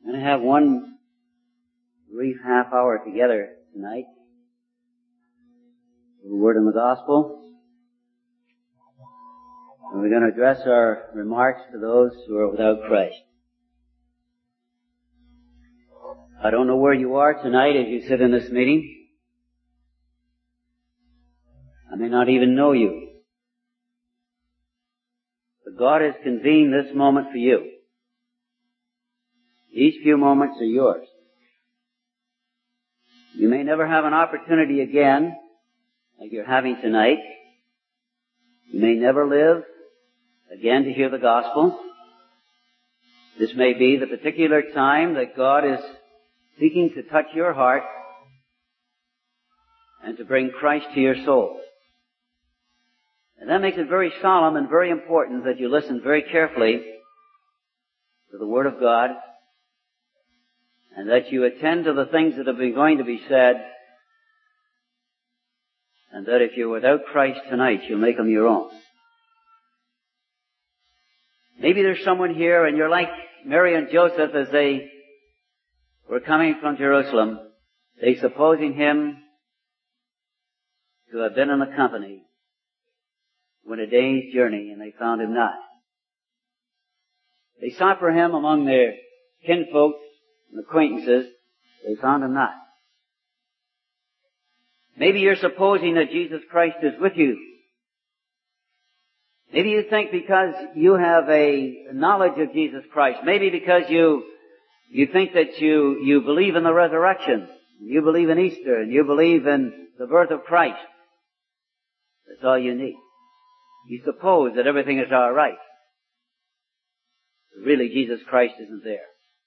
We're going to have one brief half hour together tonight. A word in the gospel. And we're going to address our remarks to those who are without Christ. I don't know where you are tonight as you sit in this meeting. I may not even know you. But God has convened this moment for you. These few moments are yours. You may never have an opportunity again, like you're having tonight. You may never live again to hear the gospel. This may be the particular time that God is seeking to touch your heart and to bring Christ to your soul. And that makes it very solemn and very important that you listen very carefully to the Word of God and that you attend to the things that have been going to be said, and that if you're without Christ tonight, you'll make them your own. Maybe there's someone here and you're like Mary and Joseph as they were coming from Jerusalem, they supposing him to have been in the company when a day's journey, and they found him not. They sought for him among their kinfolk and acquaintances. They found him not. Maybe you're supposing that Jesus Christ is with you. Maybe you think because you have a knowledge of Jesus Christ, maybe because you think that you believe in the resurrection, you believe in Easter, and you believe in the birth of Christ. That's all you need. You suppose that everything is all right. But really, Jesus Christ isn't there.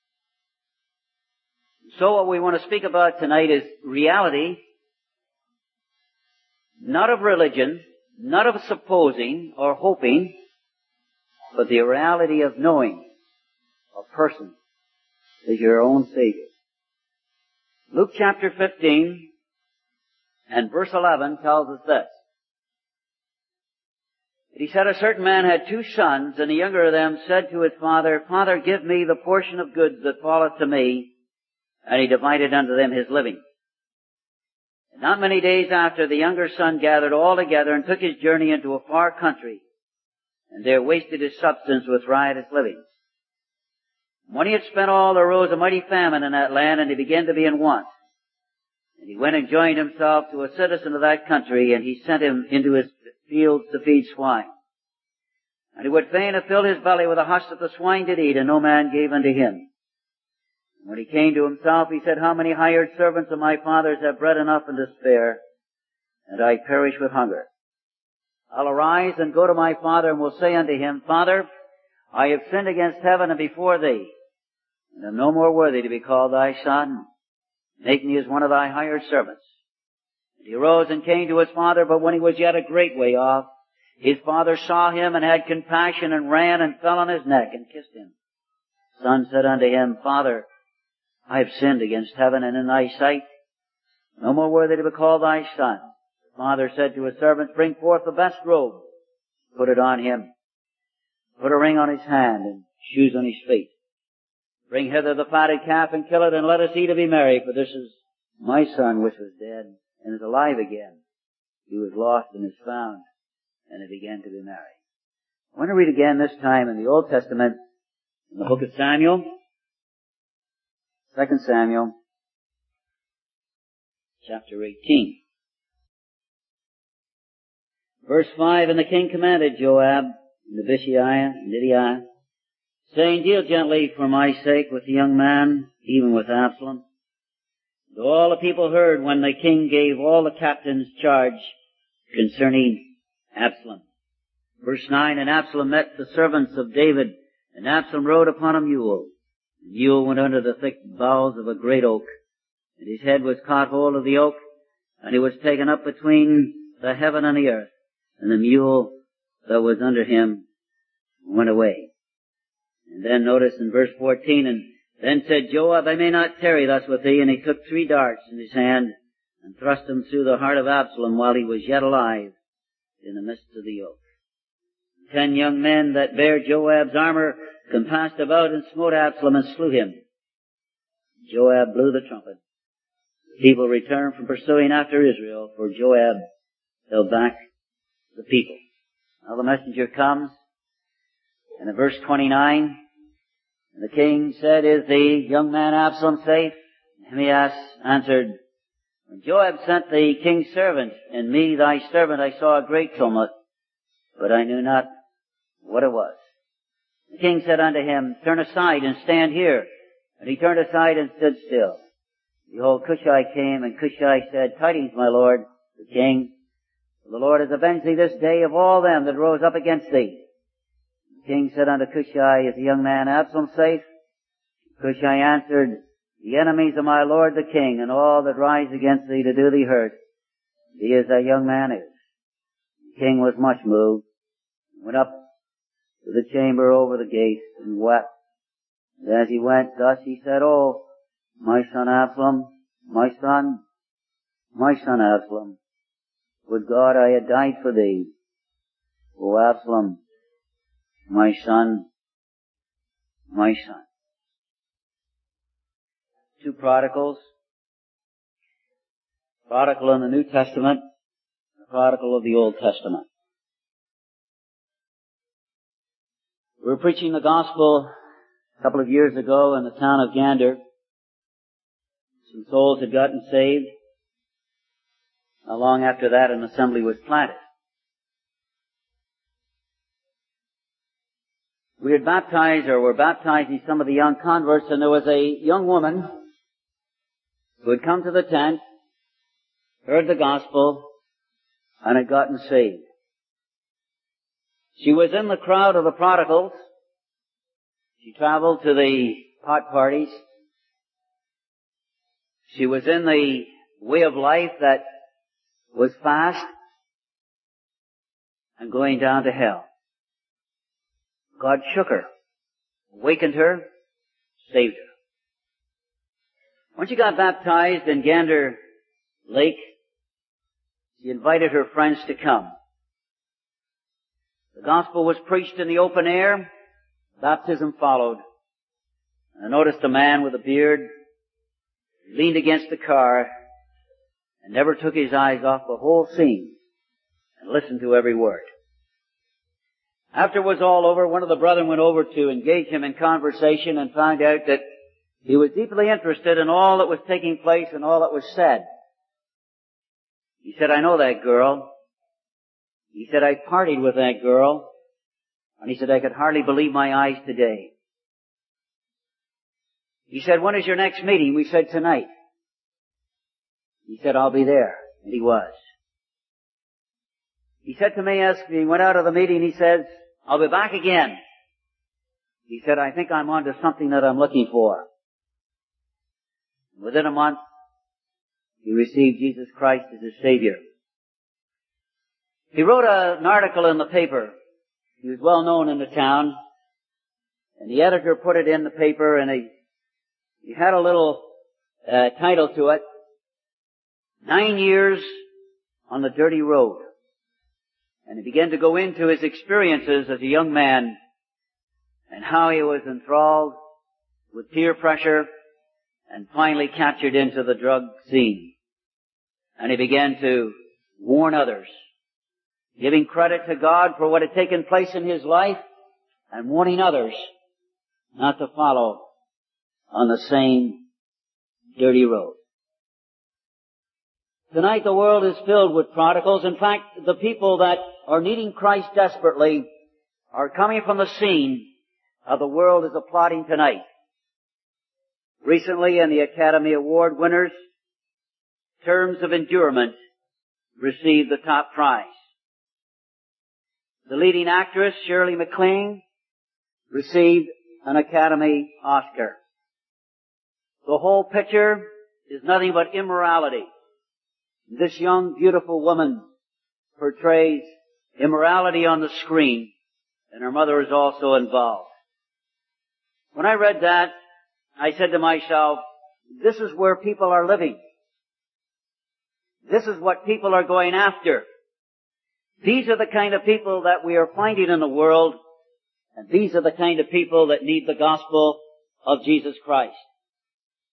So what we want to speak about tonight is reality, not of religion, not of supposing or hoping, but the reality of knowing a person is your own Savior. Luke chapter 15 and verse 11 tells us this. He said, a certain man had 2 sons, and the younger of them said to his father, Father, give me the portion of goods that falleth to me. And he divided unto them his living. And not many days after, the younger son gathered all together and took his journey into a far country, and there wasted his substance with riotous livings. When he had spent all, there arose a mighty famine in that land, and he began to be in want. And he went and joined himself to a citizen of that country, and he sent him into his fields to feed swine. And he would fain have filled his belly with the husk that the swine did eat, and no man gave unto him. And when he came to himself, he said, How many hired servants of my father's have bread enough and to spare, and I perish with hunger? I'll arise and go to my father, and will say unto him, Father, I have sinned against heaven and before thee, and am no more worthy to be called thy son. Make me as one of thy hired servants. And he arose and came to his father, but when he was yet a great way off, his father saw him and had compassion and ran and fell on his neck and kissed him. The son said unto him, Father, I have sinned against heaven and in thy sight, no more worthy to be called thy son. The father said to his servants, Bring forth the best robe, put it on him, put a ring on his hand and shoes on his feet. Bring hither the fatted calf and kill it, and let us eat and be merry, for this is my son which was dead and is alive again. He was lost and is found, and they began to be merry. I want to read again this time in the Old Testament, in the book of Samuel, 2 Samuel, chapter 18. Verse 5, And the king commanded Joab, and Abishai, and Idai, saying, Deal gently for my sake with the young man, even with Absalom. And all the people heard when the king gave all the captains charge concerning Absalom. Verse 9, And Absalom met the servants of David, and Absalom rode upon a mule. The mule went under the thick boughs of a great oak, and his head was caught hold of the oak, and he was taken up between the heaven and the earth, and the mule that was under him went away. And then notice in verse 14, And then said Joab, I may not tarry thus with thee, and he took 3 darts in his hand, and thrust them through the heart of Absalom while he was yet alive in the midst of the oak. 10 young men that bare Joab's armor compassed about and smote Absalom and slew him. Joab blew the trumpet. The people returned from pursuing after Israel, for Joab held back the people. Now the messenger comes, and in verse 29, and the king said, "Is the young man Absalom safe?" And Ahimaaz answered, "When Joab sent the king's servant, and me thy servant, I saw a great tumult, but I knew not what it was." The king said unto him, "Turn aside and stand here." And he turned aside and stood still. Behold, Cushai came, and Cushai said, "Tidings, my lord, the king. The Lord has avenged thee this day of all them that rose up against thee." The king said unto Cushai, "Is the young man Absalom safe?" Cushai answered, "The enemies of my lord the king, and all that rise against thee to do thee hurt, be as that young man is." The king was much moved, and went up to the chamber over the gate, and wept. And as he went, thus he said, "Oh, my son Absalom, my son Absalom, would God I had died for thee. O Absalom, my son, my son." Two prodigals. Prodigal in the New Testament, the prodigal of the Old Testament. We were preaching the gospel a couple of years ago in the town of Gander. Some souls had gotten saved. Not long after that, an assembly was planted. We had baptized, or were baptizing some of the young converts, and there was a young woman who had come to the tent, heard the gospel, and had gotten saved. She was in the crowd of the prodigals. She traveled to the pot parties. She was in the way of life that was fast and going down to hell. God shook her, awakened her, saved her. When she got baptized in Gander Lake, she invited her friends to come. The gospel was preached in the open air. Baptism followed. And I noticed a man with a beard leaned against the car and never took his eyes off the whole scene and listened to every word. After it was all over, one of the brethren went over to engage him in conversation and found out that he was deeply interested in all that was taking place and all that was said. He said, "I know that girl." He said, "I partied with that girl." And he said, "I could hardly believe my eyes today." He said, "When is your next meeting?" We said, "Tonight." He said, "I'll be there." And he was. He said to me as he went out of the meeting, he says, "I'll be back again." He said, "I think I'm onto something that I'm looking for." Within a month, he received Jesus Christ as his Savior. He wrote an article in the paper. He was well known in the town. And the editor put it in the paper, and he had a little title to it, 9 Years on the Dirty Road. And he began to go into his experiences as a young man and how he was enthralled with peer pressure and finally captured into the drug scene. And he began to warn others, giving credit to God for what had taken place in his life and warning others not to follow on the same dirty road. Tonight the world is filled with prodigals. In fact, the people that are needing Christ desperately are coming from the scene of the world is applauding tonight. Recently in the Academy Award winners, Terms of Endurement received the top prize. The leading actress, Shirley MacLaine, received an Academy Oscar. The whole picture is nothing but immorality. This young, beautiful woman portrays immorality on the screen, and her mother is also involved. When I read that, I said to myself, this is where people are living. This is what people are going after. These are the kind of people that we are finding in the world, and these are the kind of people that need the gospel of Jesus Christ.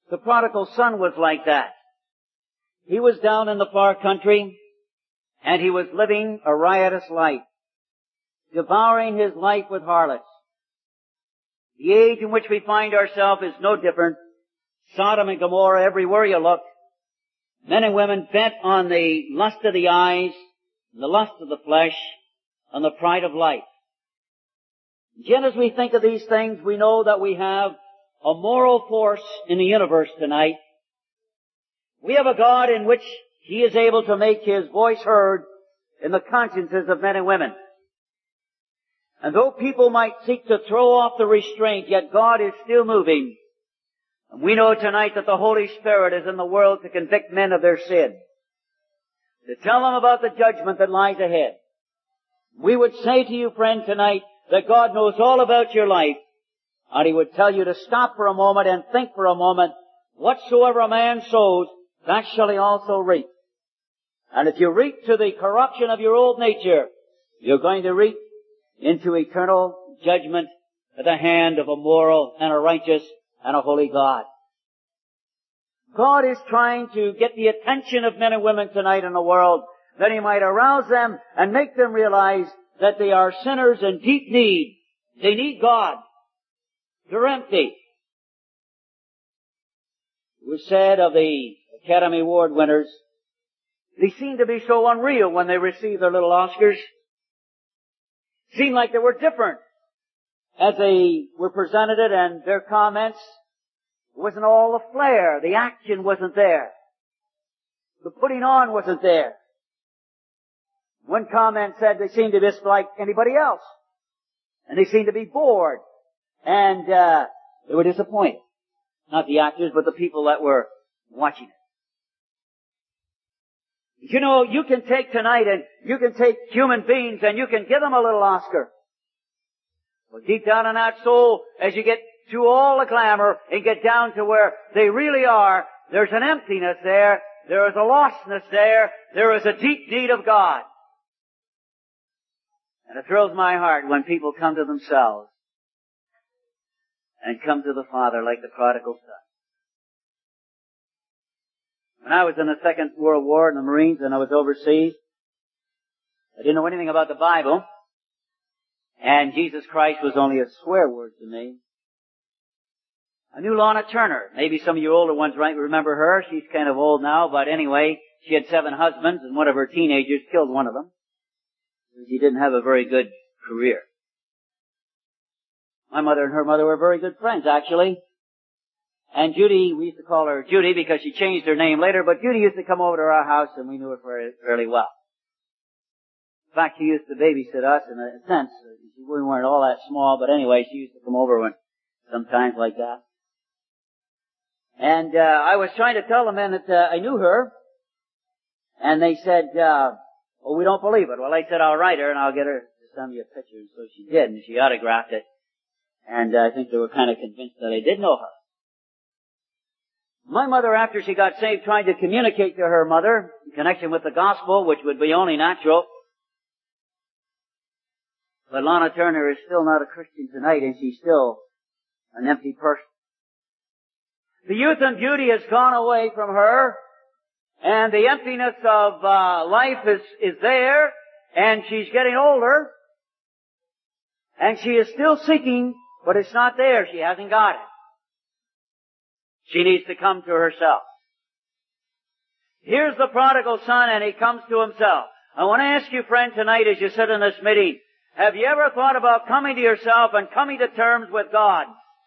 The prodigal son was like that. He was down in the far country, and he was living a riotous life, devouring his life with harlots. The age in which we find ourselves is no different. Sodom and Gomorrah, everywhere you look. Men and women bent on the lust of the eyes, the lust of the flesh, and the pride of life. Yet as we think of these things, we know that we have a moral force in the universe tonight. We have a God in which He is able to make His voice heard in the consciences of men and women. And though people might seek to throw off the restraint, yet God is still moving. And we know tonight that the Holy Spirit is in the world to convict men of their sin, to tell them about the judgment that lies ahead. We would say to you, friend, tonight that God knows all about your life, and He would tell you to stop for a moment and think for a moment, whatsoever a man sows, that shall he also reap. And if you reap to the corruption of your old nature, you're going to reap into eternal judgment at the hand of a moral and a righteous and a holy God. God is trying to get the attention of men and women tonight in the world, that He might arouse them and make them realize that they are sinners in deep need. They need God. They're empty. It was said of the Academy Award winners, they seemed to be so unreal when they received their little Oscars. Seemed like they were different as they were presented it, and their comments wasn't all the flair. The action wasn't there. The putting on wasn't there. One comment said they seemed to just like anybody else. And they seemed to be bored. And they were disappointed. Not the actors, but the people that were watching it. You know, you can take tonight and you can take human beings and you can give them a little Oscar. Well, deep down in that soul, as you get through all the glamour and get down to where they really are, there's an emptiness there. There is a lostness there. There is a deep need of God. And it thrills my heart when people come to themselves and come to the Father like the prodigal son. When I was in the Second World War in the Marines and I was overseas, I didn't know anything about the Bible, and Jesus Christ was only a swear word to me. I knew Lana Turner. Maybe some of you older ones might remember her. She's kind of old now, but anyway, she had 7 husbands, and one of her teenagers killed one of them. She didn't have a very good career. My mother and her mother were very good friends, actually. And Judy, we used to call her Judy because she changed her name later, but Judy used to come over to our house and we knew her fairly well. In fact, she used to babysit us in a sense. We weren't all that small, but anyway, she used to come over sometimes like that. And I was trying to tell the men that I knew her, and they said, well, we don't believe it. Well, I said, I'll write her and I'll get her to send me a picture. And so she did, and she autographed it. And I think they were kind of convinced that I did know her. My mother, after she got saved, tried to communicate to her mother in connection with the gospel, which would be only natural. But Lana Turner is still not a Christian tonight, and she's still an empty person. The youth and beauty has gone away from her, and the emptiness of life is there, and she's getting older, and she is still seeking, but it's not there. She hasn't got it. She needs to come to herself. Here's the prodigal son, and he comes to himself. I want to ask you, friend, tonight as you sit in this meeting, have you ever thought about coming to yourself and coming to terms with God?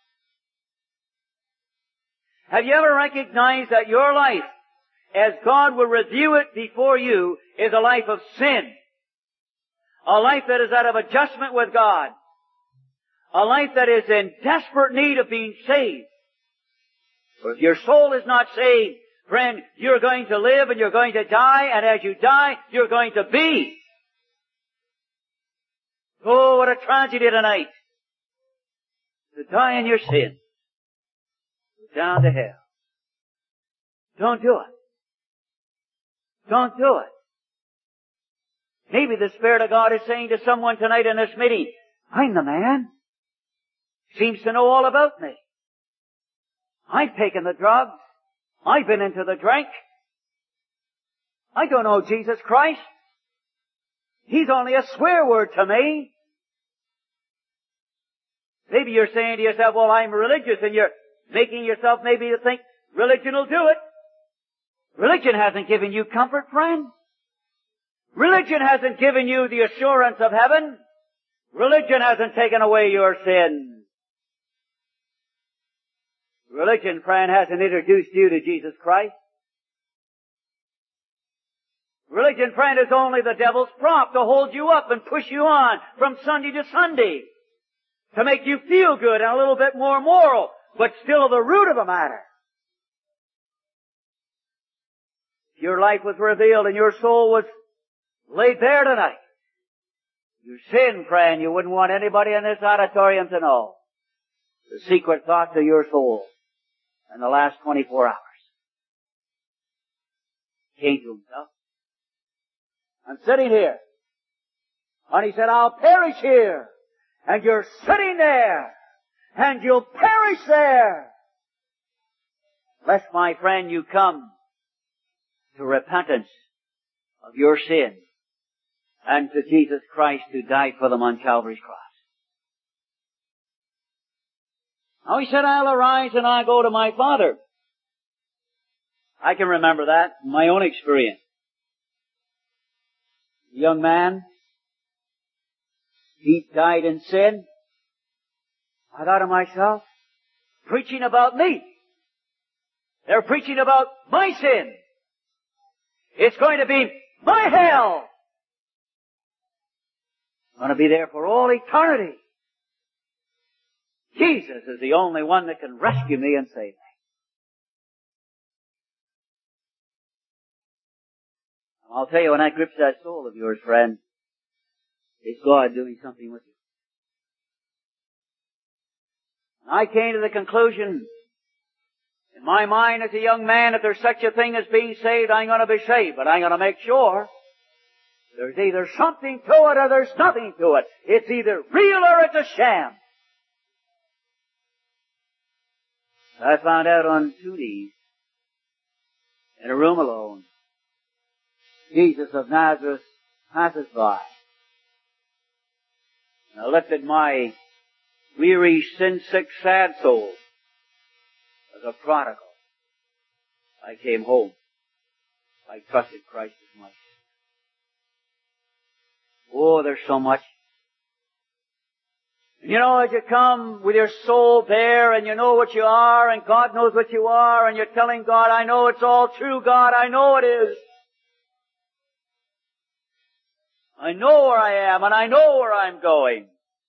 Have you ever recognized that your life, as God will review it before you, is a life of sin? A life that is out of adjustment with God. A life that is in desperate need of being saved. For if your soul is not saved, friend, you're going to live and you're going to die, and as you die, you're going to be. Oh, what a tragedy tonight. To die in your sin. Down to hell. Don't do it. Don't do it. Maybe the Spirit of God is saying to someone tonight in this meeting, I'm the man. Seems to know all about me. I've taken the drugs. I've been into the drink. I don't know Jesus Christ. He's only a swear word to me. Maybe you're saying to yourself, well, I'm religious, and you're making yourself maybe to think religion will do it. Religion hasn't given you comfort, friend. Religion hasn't given you the assurance of heaven. Religion hasn't taken away your sin. Religion, friend, hasn't introduced you to Jesus Christ. Religion, friend, is only the devil's prop to hold you up and push you on from Sunday to Sunday, to make you feel good and a little bit more moral, but still the root of the matter. If your life was revealed and your soul was laid bare tonight, your sin, friend, you wouldn't want anybody in this auditorium to know the secret thoughts of your soul in the last 24 hours. Came to himself. I'm sitting here. And he said, I'll perish here. And you're sitting there. And you'll perish there. Lest, my friend, you come to repentance of your sin and to Jesus Christ who died for them on Calvary's cross. Now he said, I'll arise and I'll go to my Father. I can remember that in my own experience. A young man, he died in sin. I thought to myself, preaching about me. They're preaching about my sin. It's going to be my hell. I'm going to be there for all eternity. Jesus is the only one that can rescue me and save me. I'll tell you, when that grips that soul of yours, friend, it's God doing something with you. I came to the conclusion, in my mind as a young man, if there's such a thing as being saved, I'm going to be saved. But I'm going to make sure there's either something to it or there's nothing to it. It's either real or it's a sham. I found out on 2 days, in a room alone, Jesus of Nazareth passes by. And I lifted my weary, sin-sick, sad soul as a prodigal. I came home. I trusted Christ as my Savior. Oh, there's so much. You know, as you come with your soul bare and you know what you are and God knows what you are and you're telling God, I know it's all true, God, I know it is. I know where I am and I know where I'm going.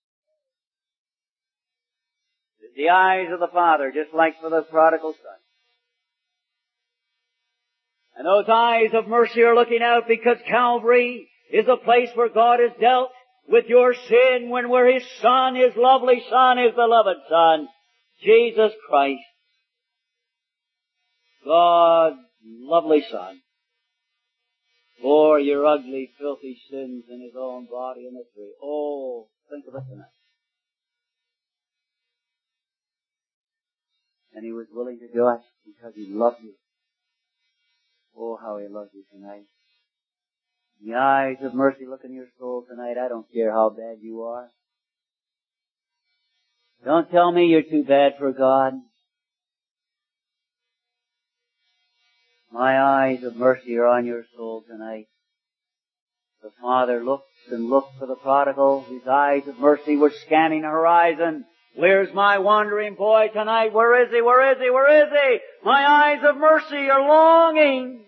It's the eyes of the Father, just like for the prodigal son. And those eyes of mercy are looking out because Calvary is a place where God has dealt with your sin when we're His Son, His lovely Son, His beloved Son, Jesus Christ. God's lovely Son bore your ugly, filthy sins in His own body in the tree. Oh, think of it tonight. And He was willing to do it because He loved you. Oh, how He loves you tonight. In the eyes of mercy look in your soul tonight. I don't care how bad you are. Don't tell me you're too bad for God. My eyes of mercy are on your soul tonight. The Father looks and looked for the prodigal. His eyes of mercy were scanning the horizon. Where's my wandering boy tonight? Where is he? Where is he? Where is he? My eyes of mercy are longing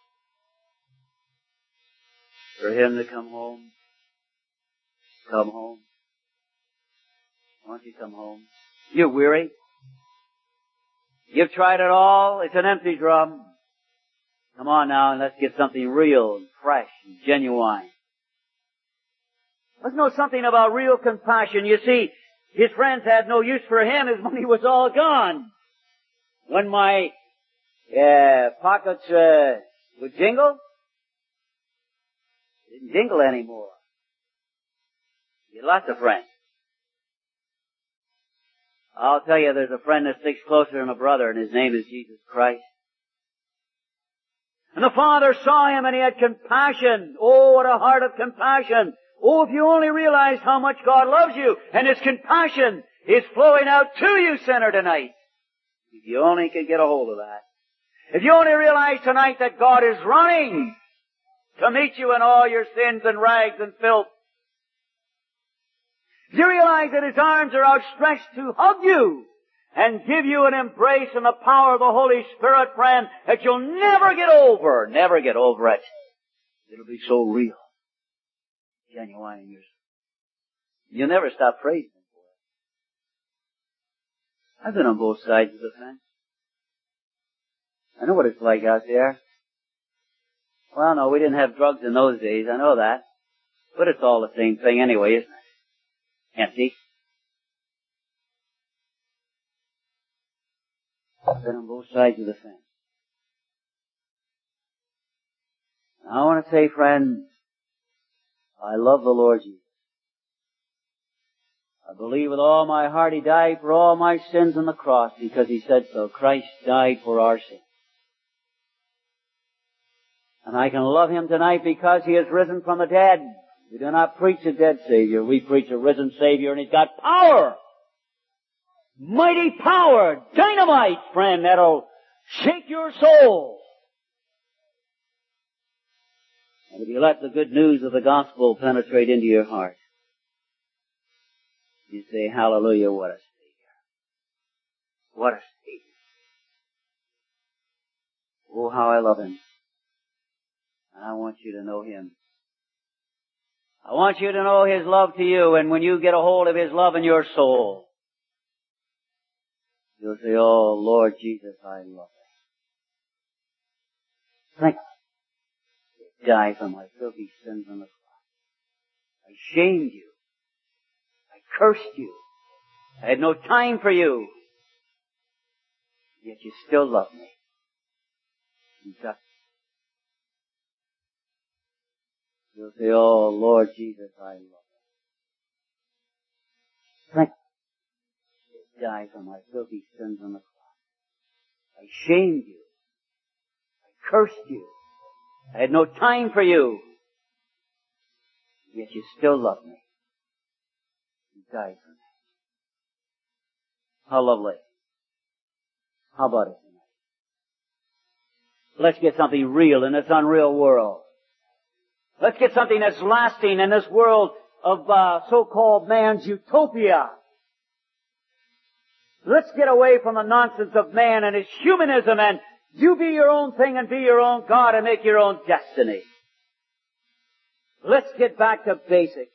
for him to come home. Come home. Why don't you come home? You're weary. You've tried it all. It's an empty drum. Come on now and let's get something real and fresh and genuine. Let's know something about real compassion. You see, his friends had no use for him. His money was all gone. When my pockets would jingle, it didn't jingle anymore. He had lots of friends. I'll tell you, there's a friend that sticks closer than a brother, and his name is Jesus Christ. And the Father saw him and he had compassion. Oh, what a heart of compassion. Oh, if you only realized how much God loves you and His compassion is flowing out to you, sinner, tonight. If you only could get a hold of that. If you only realize tonight that God is running to meet you in all your sins and rags and filth. If you realize that His arms are outstretched to hug you and give you an embrace in the power of the Holy Spirit, friend, that you'll never get over. Never get over it. It'll be so real. Genuine in yourself. You'll never stop praising Him for it. I've been on both sides of the fence. I know what it's like out there. Well, no, we didn't have drugs in those days, I know that. But it's all the same thing anyway, isn't it? Empty. I've been on both sides of the fence. I want to say, friend, I love the Lord Jesus. I believe with all my heart He died for all my sins on the cross because He said so. Christ died for our sins. And I can love Him tonight because He has risen from the dead. We do not preach a dead Savior. We preach a risen Savior, and He's got power. Mighty power. Dynamite, friend, that'll shake your soul. And if you let the good news of the gospel penetrate into your heart, you say, hallelujah, what a Savior. What a Savior. Oh, how I love Him. And I want you to know Him. I want you to know His love to you, and when you get a hold of His love in your soul, you'll say, oh, Lord Jesus, I love Thee. Thank You died for my filthy sins on the cross. I shamed you. I cursed you. I had no time for you. Yet you still love me. You got You'll say, oh, Lord Jesus, I love You. Thank You died for my filthy sins on the cross. I shamed you. I cursed you. I had no time for you. Yet you still love me. You died for me. How lovely. How about it tonight? Let's get something real in this unreal world. Let's get something that's lasting in this world of so-called man's utopia. Let's get away from the nonsense of man and his humanism, and you be your own thing and be your own God and make your own destiny. Let's get back to basics.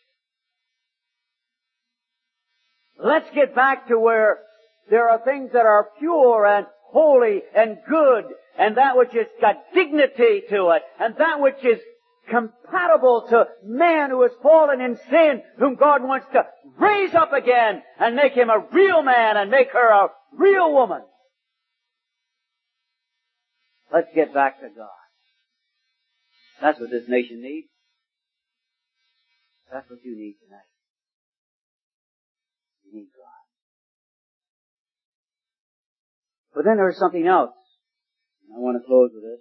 Let's get back to where there are things that are pure and holy and good, and that which has got dignity to it, and that which is compatible to man who has fallen in sin, whom God wants to raise up again and make him a real man and make her a real woman. Let's get back to God. That's what this nation needs. That's what you need tonight. You need God. But then there's something else. I want to close with this.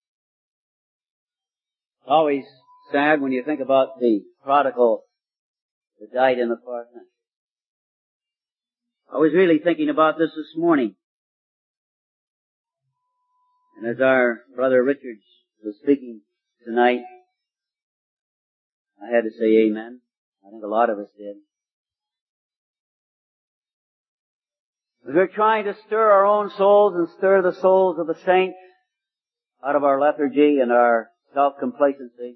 Always sad when you think about the prodigal that died in the far country. I was really thinking about this morning. And as our brother Richards was speaking tonight, I had to say amen. I think a lot of us did. We're trying to stir our own souls and stir the souls of the saints out of our lethargy and our self-complacency.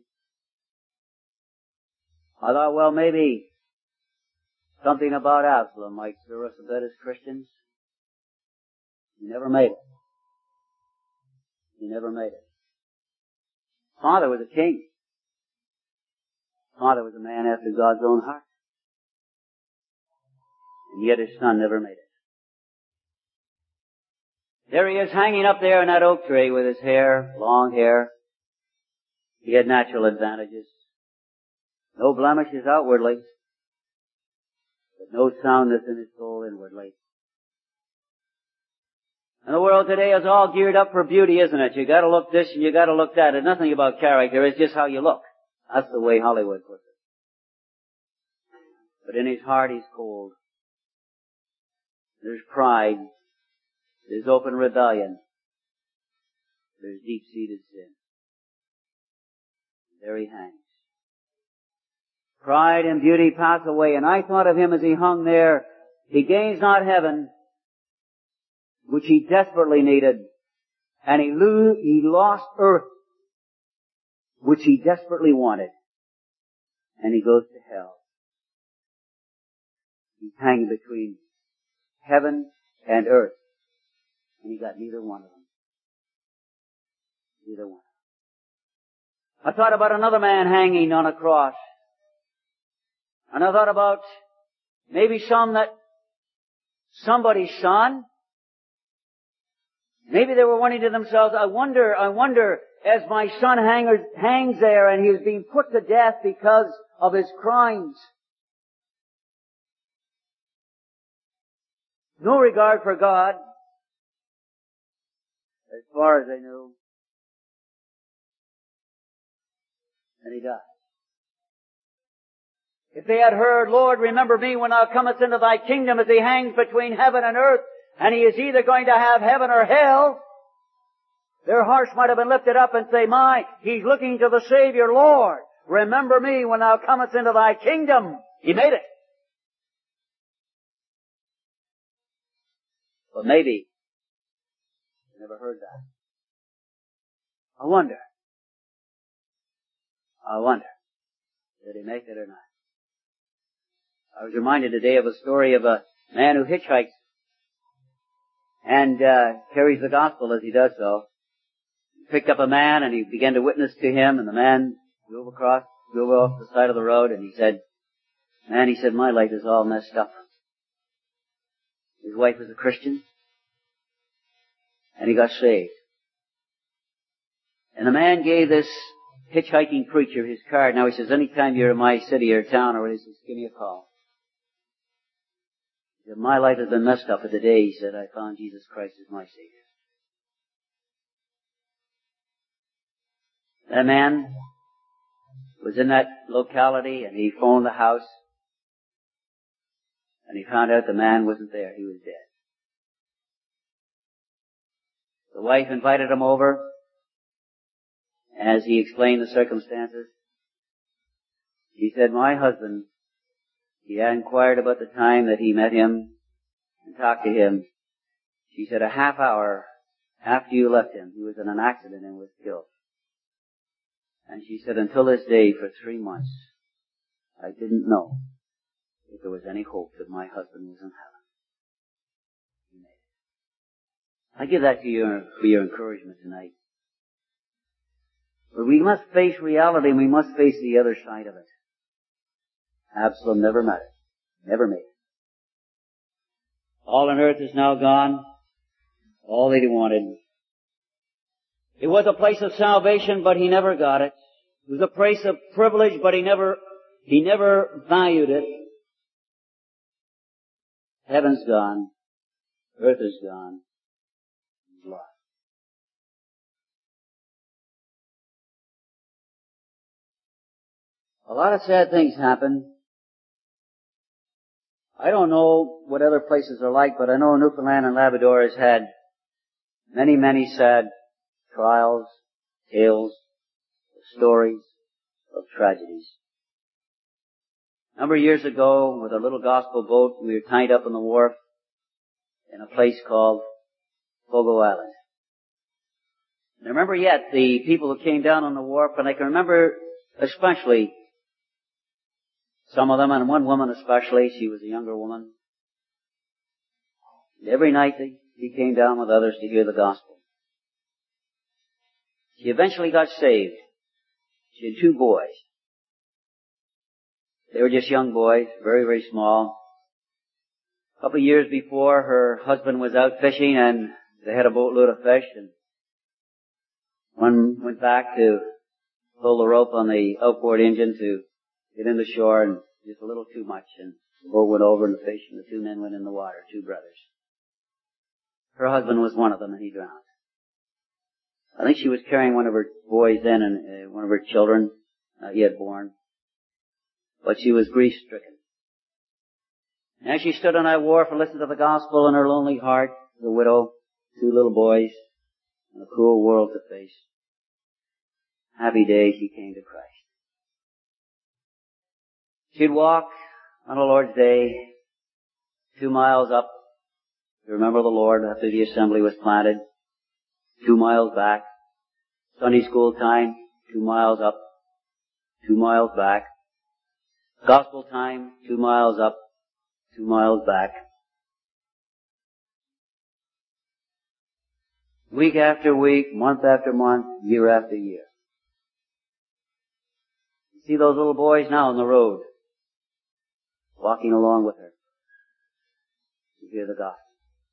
I thought, well, maybe something about Absalom might stir us a bit as Christians. He never made it. He never made it. Father was a king. Father was a man after God's own heart. And yet his son never made it. There he is hanging up there in that oak tree with his hair, long hair. He had natural advantages. No blemishes outwardly, but no soundness in his soul inwardly. And the world today is all geared up for beauty, isn't it? You gotta look this and you gotta look that. It's nothing about character, it's just how you look. That's the way Hollywood puts it. But in his heart he's cold. There's pride. There's open rebellion. There's deep-seated sin. There he hangs. Pride and beauty pass away, and I thought of him as he hung there. He gains not heaven, which he desperately needed, and he lost earth, which he desperately wanted, and he goes to hell. He's hanging between heaven and earth, and he got neither one of them. Neither one. I thought about another man hanging on a cross, and I thought about maybe somebody's son. Maybe they were wondering to themselves, I wonder, as my son hangs there and he is being put to death because of his crimes. No regard for God, as far as I knew. And he died. If they had heard, Lord, remember me when thou comest into thy kingdom, as he hangs between heaven and earth, and he is either going to have heaven or hell, their hearts might have been lifted up and say, he's looking to the Savior, Lord, remember me when thou comest into thy kingdom. He made it. But maybe they never heard that. I wonder, did he make it or not? I was reminded today of a story of a man who hitchhikes and carries the gospel as he does so. He picked up a man and he began to witness to him, and the man drove off the side of the road, and he said, my life is all messed up. His wife was a Christian, and he got saved. And the man gave this hitchhiking preacher his card. Now he says, anytime you're in my city or town or anything, just give me a call. He said, my life has been messed up, but today, he said, I found Jesus Christ as my Savior. That man was in that locality, and he phoned the house, and he found out the man wasn't there. He was dead. The wife invited him over. As he explained the circumstances, he said, my husband, he had inquired about the time that he met him and talked to him. She said, a half hour after you left him, he was in an accident and was killed. And she said, until this day, for 3 months, I didn't know if there was any hope that my husband was in heaven. He made it. I give that to you for your encouragement tonight. But we must face reality, and we must face the other side of it. Absalom never met it. Never made it. All on earth is now gone. All that he wanted. It was a place of salvation, but he never got it. It was a place of privilege, but he never valued it. Heaven's gone. Earth is gone. He's lost. A lot of sad things happen. I don't know what other places are like, but I know Newfoundland and Labrador has had many, many sad trials, tales, stories of tragedies. A number of years ago, with a little gospel boat, we were tied up on the wharf in a place called Fogo Island. And I remember yet the people who came down on the wharf, and I can remember especially some of them, and one woman especially. She was a younger woman. And every night she came down with others to hear the gospel. She eventually got saved. She had 2 boys. They were just young boys, very, very small. A couple of years before, her husband was out fishing, and they had a boatload of fish, and one went back to pull the rope on the outboard engine to get in the shore, and just a little too much, and the boat went over in the fish, and the 2 men went in the water, 2 brothers. Her husband was one of them, and he drowned. I think she was carrying one of her boys then, and one of her children, not yet born. But she was grief-stricken. As she stood on that wharf and listened to the gospel in her lonely heart, the widow, 2 little boys, and a cruel world to face, happy day she came to Christ. She'd walk on a Lord's Day 2 miles up to remember the Lord after the assembly was planted, 2 miles back. Sunday school time, 2 miles up, 2 miles back. Gospel time, 2 miles up, 2 miles back. Week after week, month after month, year after year. You see those little boys now on the road, walking along with her to hear the gospel.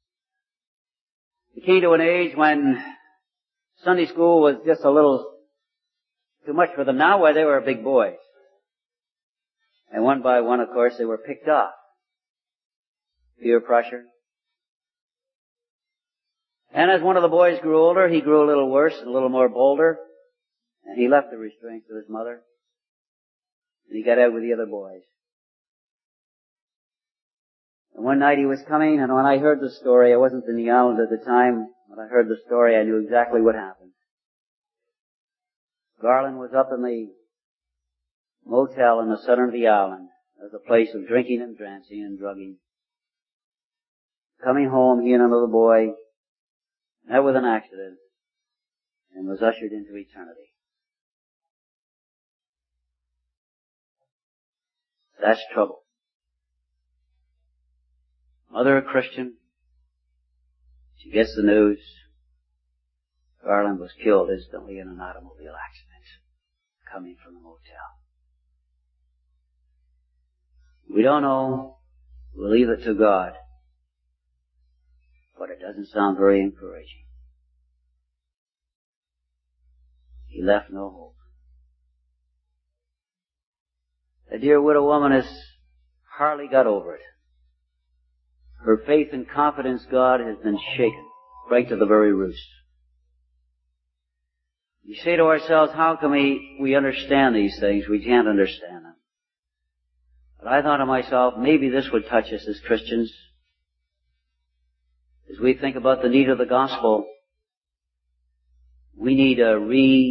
It came to an age when Sunday school was just a little too much for them now, where they were big boys. And one by one, of course, they were picked off. Peer pressure. And as one of the boys grew older, he grew a little worse, a little more bolder, and he left the restraints of his mother, and he got out with the other boys. And one night he was coming, and when I heard the story, I wasn't in the island at the time. When I heard the story, I knew exactly what happened. Garland was up in the motel in the center of the island. It was a place of drinking and dancing and drugging. Coming home, he and another boy met with an accident and was ushered into eternity. That's trouble. Mother a Christian, she gets the news. Garland was killed instantly in an automobile accident coming from the motel. We don't know. We'll leave it to God. But it doesn't sound very encouraging. He left no hope. The dear widow woman has hardly got over it. Her faith and confidence in God has been shaken right to the very roots. We say to ourselves, how can we understand these things? We can't understand them. But I thought to myself, maybe this would touch us as Christians. As we think about the need of the gospel, we need a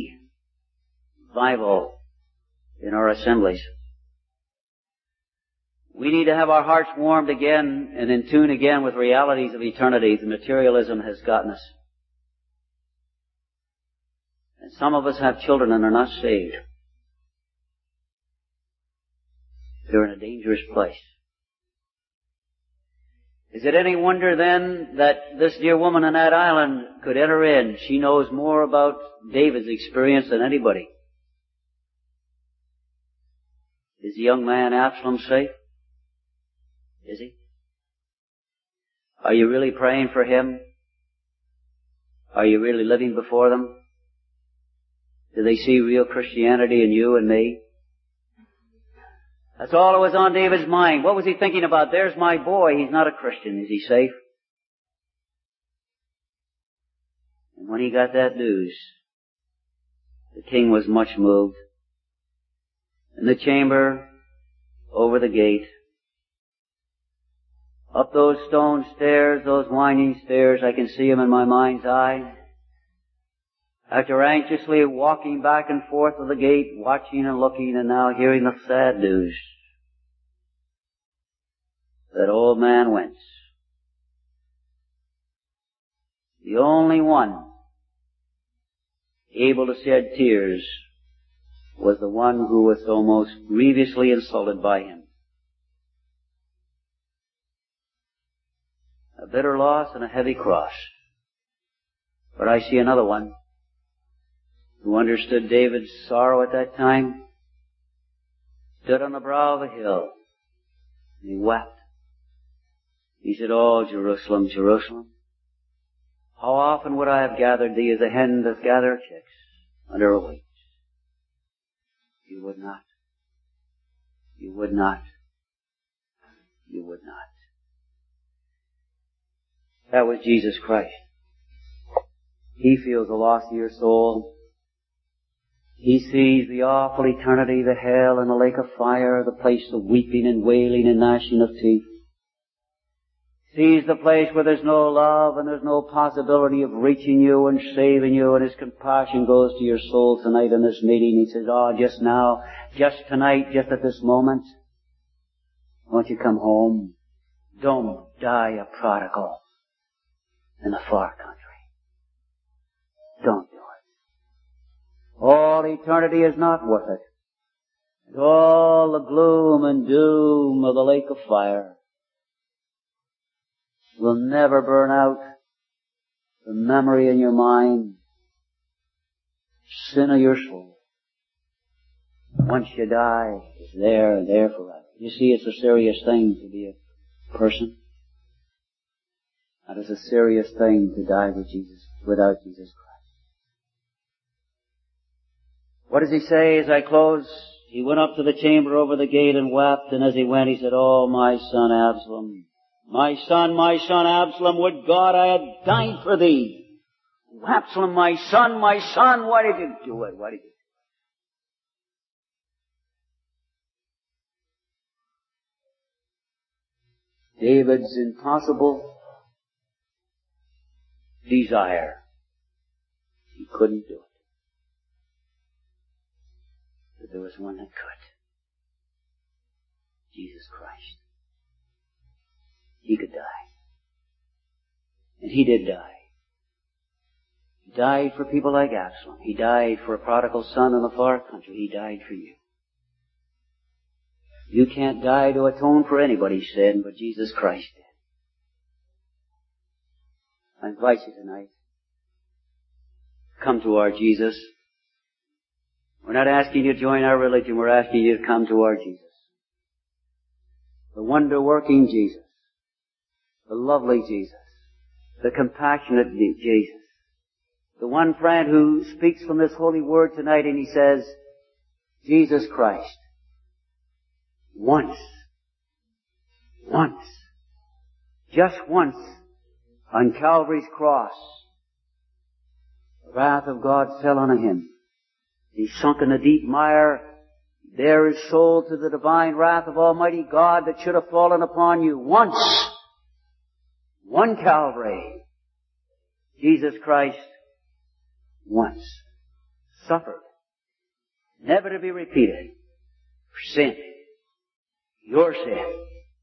revival in our assemblies. We need to have our hearts warmed again and in tune again with realities of eternity. The materialism has gotten us. And some of us have children and are not saved. They're in a dangerous place. Is it any wonder then that this dear woman on that island could enter in? She knows more about David's experience than anybody. Is the young man Absalom safe? Is he? Are you really praying for him? Are you really living before them? Do they see real Christianity in you and me? That's all that was on David's mind. What was he thinking about? There's my boy. He's not a Christian. Is he safe? And when he got that news, the king was much moved. In the chamber, over the gate, up those stone stairs, those winding stairs, I can see him in my mind's eye. After anxiously walking back and forth to the gate, watching and looking, and now hearing the sad news that old man Wentz, the only one able to shed tears, was the one who was so most grievously insulted by him. A bitter loss and a heavy cross. But I see another one who understood David's sorrow at that time, stood on the brow of a hill, and he wept. He said, "Oh, Jerusalem, Jerusalem, how often would I have gathered thee as a hen doth gather her chicks under her wings? You would not. You would not. You would not." That was Jesus Christ. He feels the loss of your soul. He sees the awful eternity, the hell and the lake of fire, the place of weeping and wailing and gnashing of teeth. Sees the place where there's no love and there's no possibility of reaching you and saving you, and His compassion goes to your soul tonight in this meeting. He says, oh, just now, just tonight, just at this moment, won't you come home? Don't die a prodigal in the far country. Don't do it. All eternity is not worth it. And all the gloom and doom of the lake of fire will never burn out the memory in your mind, sin of your soul. Once you die, it's there and there forever. You see, it's a serious thing to be a person. That is a serious thing to die with Jesus, without Jesus Christ. What does he say as I close? He went up to the chamber over the gate and wept, and as he went he said, oh, my son Absalom, my son, Absalom, would God I had died for thee. Absalom, my son, why did you do it? Why did you do it? David's impossible desire. He couldn't do it. But there was one that could. Jesus Christ. He could die. And He did die. He died for people like Absalom. He died for a prodigal son in the far country. He died for you. You can't die to atone for anybody's sin, but Jesus Christ did. I invite you tonight. Come to our Jesus. We're not asking you to join our religion. We're asking you to come to our Jesus. The wonder-working Jesus. The lovely Jesus. The compassionate Jesus. The one friend who speaks from this holy word tonight and he says, Jesus Christ, once, just once, on Calvary's cross, the wrath of God fell on Him. He sunk in the deep mire. There His soul to the divine wrath of Almighty God that should have fallen upon you once. One Calvary. Jesus Christ once suffered, never to be repeated, for sin, your sin.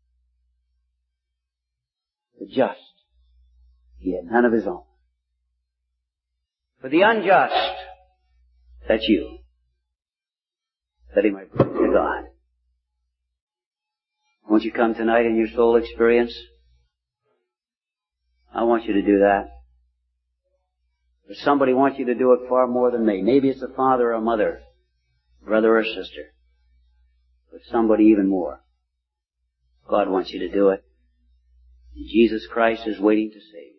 The just, He had none of His own. For the unjust, that's you, that He might bring to God. Won't you come tonight in your soul experience? I want you to do that. Or somebody wants you to do it far more than me. Maybe it's a father or a mother, brother or sister. But somebody even more. God wants you to do it. And Jesus Christ is waiting to save you.